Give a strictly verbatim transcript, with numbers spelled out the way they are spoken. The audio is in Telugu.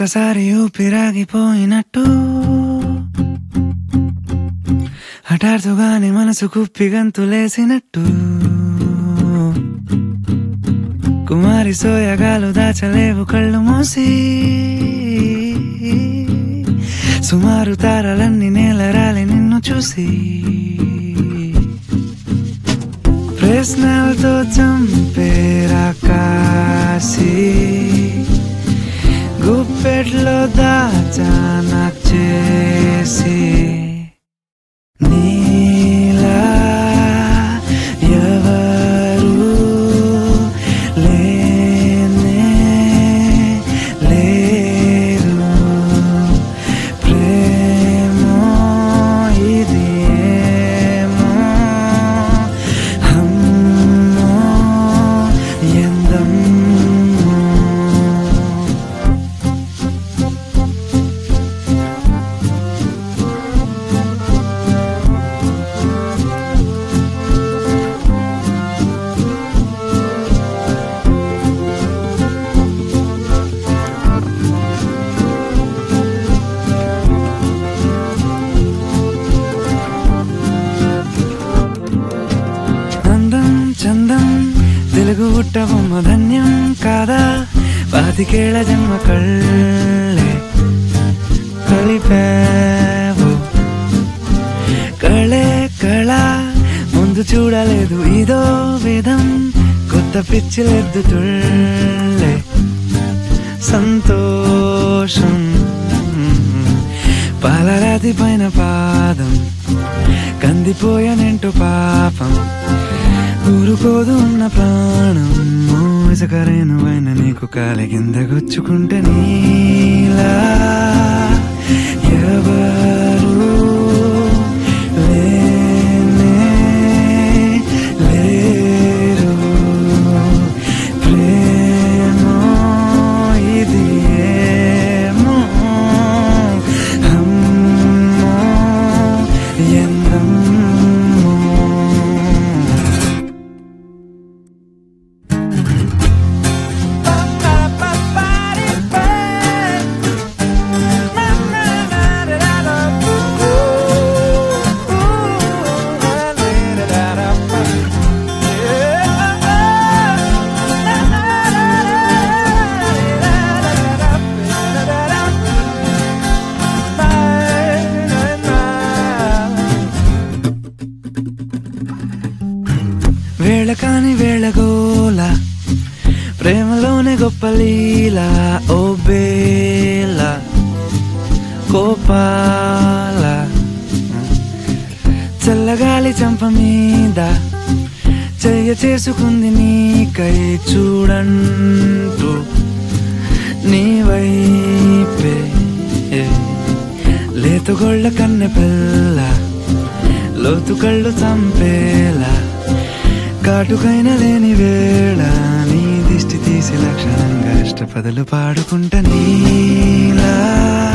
ఒక్కసారి ఊపిరాగిపోయినట్టు హఠాత్తుగానే మనసు కుప్పి గంతులేసినట్టు కుమారి సోయగాలు దాచలేవు కళ్ళు మూసి సుమారు తారలన్నీ నేలరాలి నిన్ను చూసి ప్రశ్నలతో చంపేరా కాసి గుప్పెట్లో దాచానా చేసి నీలా ఎవరు లేనే లేరు ప్రేమో ఇది ఏమో అమ్మో ఎందమ్మో అందం చందం తెలుగు పుట్టబొమ్మ ధన్యం కాదా పాతికేళ్ల జన్మ కళ్ళే కలిపావు కళే కళ ముందు చూడలేదు ఇదో విధం కొత్త పిచ్చిలెద్దు తుళ్ళే సంతోషం పాలరాతి పైన పాదం కందిపోయానంటూ పాపం ఊరుకోదు ఉన్న ప్రాణం ఇసుకరేను అయిన నీకు కాలిగిందగొచ్చుకుంటే నీలా ఎవరు లేనే లేరు ప్రేమో ఇది ఏమో అమ్మో ఎందమ్మో వేళ కాని వేళగోల ప్రేమలోనే గొప్ప లీల ఓ బేల కోపాల చల్లగాలి చంప మీద చెయ్య చేసుకుంది నీకై చూడంటూ నీ వైపే లేతుగొళ్ళ కన్నె పిల్ల లోతు కళ్ళు చంపేలా కాటుకైన లేని వేళ నీ దిష్టి తీసి లక్షణంగా ఇష్టపదలు పాడుకుంటా నీలా